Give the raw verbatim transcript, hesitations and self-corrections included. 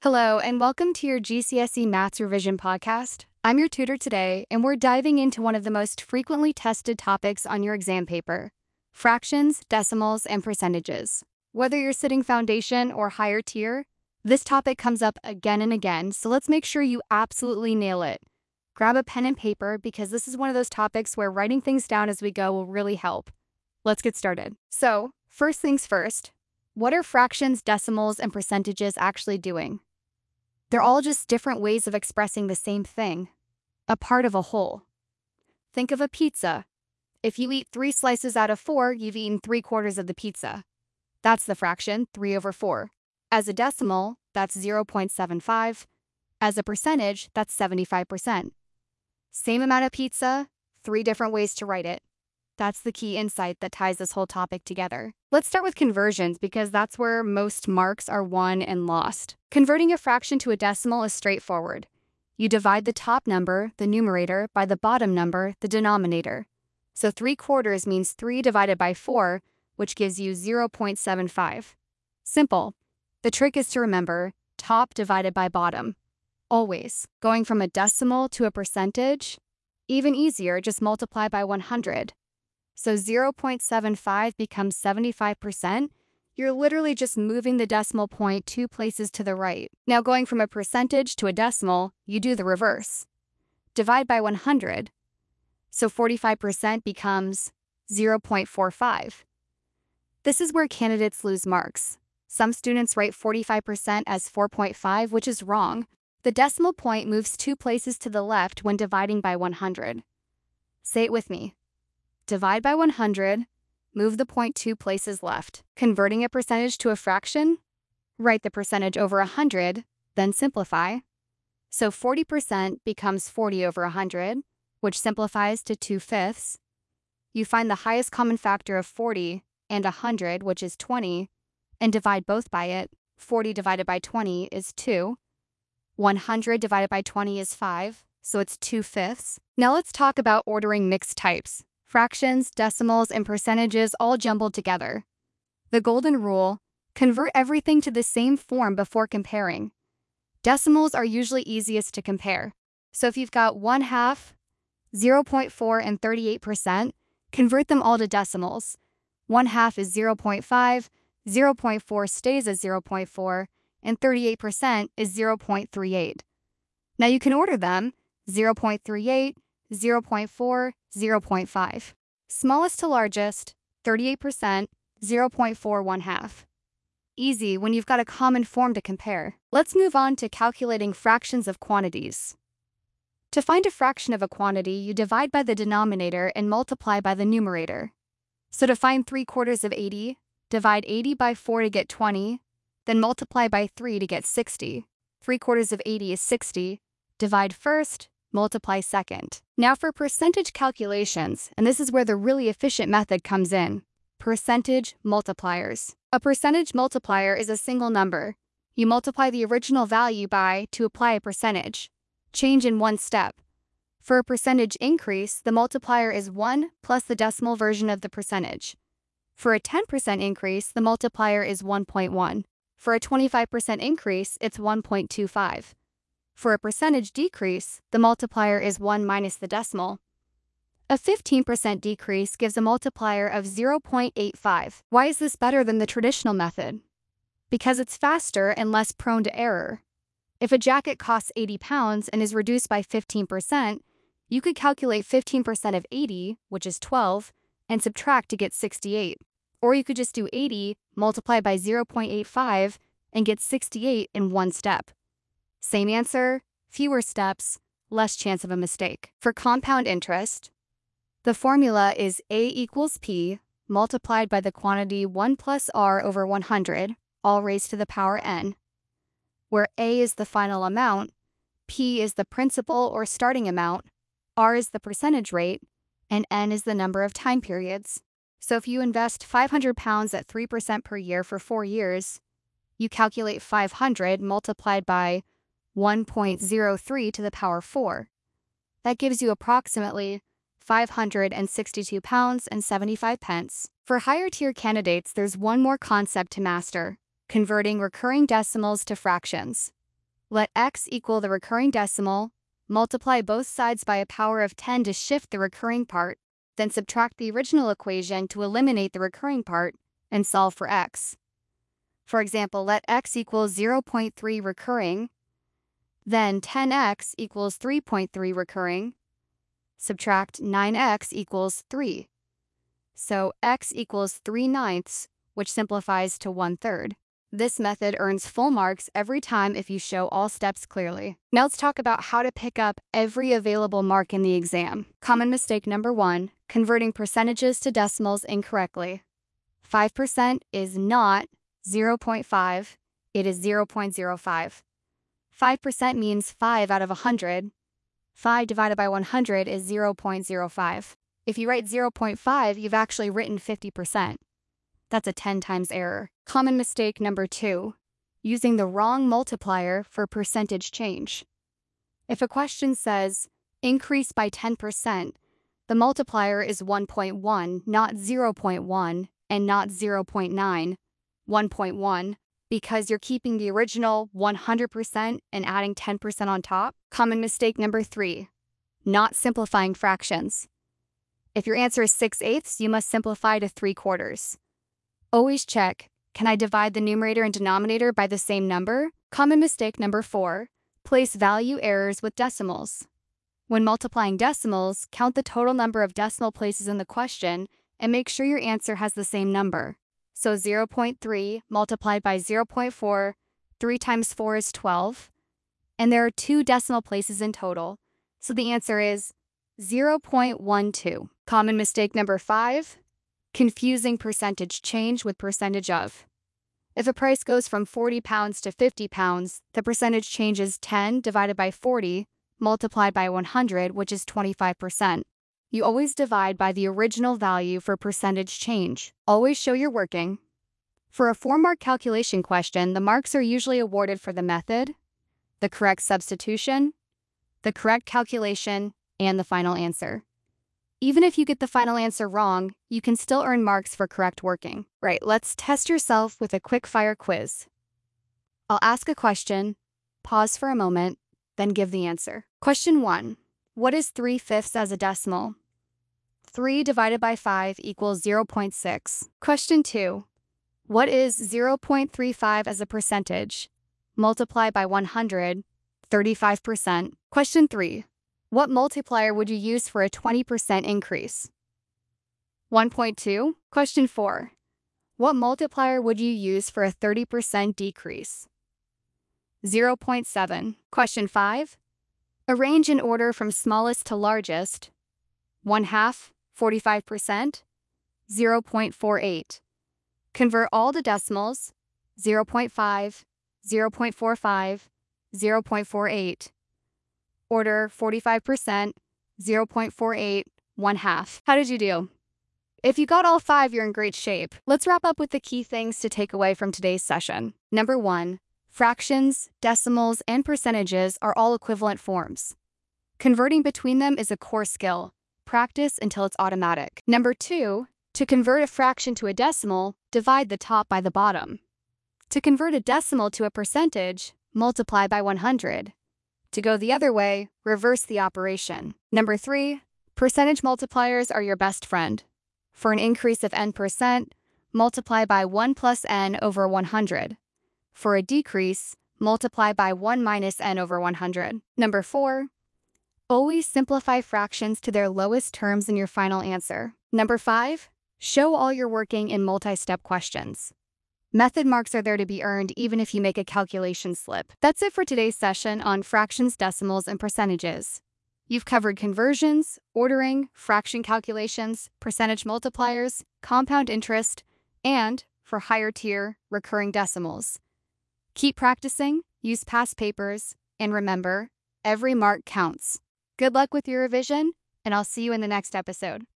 Hello, and welcome to your G C S E Maths Revision Podcast. I'm your tutor today, and we're diving into one of the most frequently tested topics on your exam paper: fractions, decimals, and percentages. Whether you're sitting foundation or higher tier, this topic comes up again and again, so let's make sure you absolutely nail it. Grab a pen and paper because this is one of those topics where writing things down as we go will really help. Let's get started. So, first things first, what are fractions, decimals, and percentages actually doing? They're all just different ways of expressing the same thing, a part of a whole. Think of a pizza. If you eat three slices out of four, you've eaten three quarters of the pizza. That's the fraction, three over four. As a decimal, that's zero point seven five. As a percentage, that's seventy-five percent. Same amount of pizza, three different ways to write it. That's the key insight that ties this whole topic together. Let's start with conversions because that's where most marks are won and lost. Converting a fraction to a decimal is straightforward. You divide the top number, the numerator, by the bottom number, the denominator. So three quarters means three divided by four, which gives you zero point seven five. Simple. The trick is to remember top divided by bottom. Always. Going from a decimal to a percentage? Even easier, just multiply by one hundred. So zero point seven five becomes seventy-five percent. You're literally just moving the decimal point two places to the right. Now going from a percentage to a decimal, you do the reverse. Divide by one hundred. So forty-five percent becomes zero point four five. This is where candidates lose marks. Some students write forty-five percent as four point five, which is wrong. The decimal point moves two places to the left when dividing by one hundred. Say it with me. Divide by one hundred, move the point two places left. Converting a percentage to a fraction? Write the percentage over one hundred, then simplify. So forty percent becomes forty over one hundred, which simplifies to two fifths. You find the highest common factor of forty and one hundred, which is twenty, and divide both by it. forty divided by twenty is two. one hundred divided by twenty is five, so it's two fifths. Now let's talk about ordering mixed types. Fractions, decimals, and percentages all jumbled together. The golden rule: convert everything to the same form before comparing. Decimals are usually easiest to compare. So if you've got one half, zero point four, and thirty-eight percent, convert them all to decimals. one half is zero point five, zero point four stays as zero point four, and thirty-eight percent is zero point three eight. Now you can order them zero point three eight, zero point four, zero point five. Smallest to largest, thirty-eight percent, zero point four one half. Easy when you've got a common form to compare. Let's move on to calculating fractions of quantities. To find a fraction of a quantity, you divide by the denominator and multiply by the numerator. So to find three quarters of eighty, divide eighty by four to get twenty, then multiply by three to get sixty. three quarters of eighty is sixty. Divide first, multiply second. Now for percentage calculations, and this is where the really efficient method comes in: percentage multipliers. A percentage multiplier is a single number. You multiply the original value by to apply a percentage. Change in one step. For a percentage increase, the multiplier is one plus the decimal version of the percentage. For a ten percent increase, the multiplier is one point one. For a twenty-five percent increase, it's one point two five. For a percentage decrease, the multiplier is one minus the decimal. A fifteen percent decrease gives a multiplier of zero point eight five. Why is this better than the traditional method? Because it's faster and less prone to error. If a jacket costs eighty pounds and is reduced by fifteen percent, you could calculate fifteen percent of eighty, which is twelve, and subtract to get sixty-eight. Or you could just do eighty, multiply by zero point eight five, and get sixty-eight in one step. Same answer, fewer steps, less chance of a mistake. For compound interest, the formula is A equals P multiplied by the quantity one plus R over one hundred, all raised to the power n, where A is the final amount, P is the principal or starting amount, R is the percentage rate, and n is the number of time periods. So if you invest five hundred pounds at three percent per year for four years, you calculate five hundred multiplied by one point zero three to the power four. That gives you approximately five hundred sixty-two pounds and seventy-five pence. For higher tier candidates, there's one more concept to master: converting recurring decimals to fractions. Let x equal the recurring decimal, multiply both sides by a power of ten to shift the recurring part, then subtract the original equation to eliminate the recurring part, and solve for x. For example, let x equal zero point three recurring, then ten x equals three point three recurring, subtract nine x equals three. So x equals three ninths, which simplifies to one third. This method earns full marks every time if you show all steps clearly. Now let's talk about how to pick up every available mark in the exam. Common mistake number one, converting percentages to decimals incorrectly. five percent is not zero point five, it is zero point zero five. five percent means five out of one hundred. five divided by one hundred is zero point zero five. If you write zero point five, you've actually written fifty percent. That's a ten times error. Common mistake number two, using the wrong multiplier for percentage change. If a question says, increase by ten percent, the multiplier is one point one, not zero point one, and not zero point nine, one point one, because you're keeping the original one hundred percent and adding ten percent on top. Common mistake number three, not simplifying fractions. If your answer is six eighths, you must simplify to three quarters. Always check, can I divide the numerator and denominator by the same number? Common mistake number four, place value errors with decimals. When multiplying decimals, count the total number of decimal places in the question and make sure your answer has the same number. So zero point three multiplied by zero point four, three times four is twelve, and there are two decimal places in total, so the answer is zero point one two. Common mistake number five, confusing percentage change with percentage of. If a price goes from forty pounds to fifty pounds, the percentage change is ten divided by forty multiplied by one hundred, which is twenty-five percent. You always divide by the original value for percentage change. Always show you're working. For a four-mark calculation question, the marks are usually awarded for the method, the correct substitution, the correct calculation, and the final answer. Even if you get the final answer wrong, you can still earn marks for correct working. Right, let's test yourself with a quick-fire quiz. I'll ask a question, pause for a moment, then give the answer. Question one, what is three fifths as a decimal? three divided by five equals zero point six. Question two, what is zero point three five as a percentage? Multiply by one hundred, thirty-five percent. Question three, what multiplier would you use for a twenty percent increase? one point two. Question four. What multiplier would you use for a thirty percent decrease? zero point seven. Question five. Arrange in order from smallest to largest. one half, forty-five percent, zero point four eight. Convert all to decimals, zero point five, zero point four five, zero point four eight. Order forty-five percent, zero point four eight, one half. How did you do? If you got all five, you're in great shape. Let's wrap up with the key things to take away from today's session. Number one, fractions, decimals, and percentages are all equivalent forms. Converting between them is a core skill. Practice until it's automatic. Number two, to convert a fraction to a decimal, divide the top by the bottom. To convert a decimal to a percentage, multiply by one hundred. To go the other way, reverse the operation. Number three, percentage multipliers are your best friend. For an increase of n percent, multiply by one plus n over one hundred. For a decrease, multiply by one minus n over one hundred. Number four, always simplify fractions to their lowest terms in your final answer. Number five, show all your working in multi-step questions. Method marks are there to be earned even if you make a calculation slip. That's it for today's session on fractions, decimals, and percentages. You've covered conversions, ordering, fraction calculations, percentage multipliers, compound interest, and, for higher tier, recurring decimals. Keep practicing, use past papers, and remember, every mark counts. Good luck with your revision, and I'll see you in the next episode.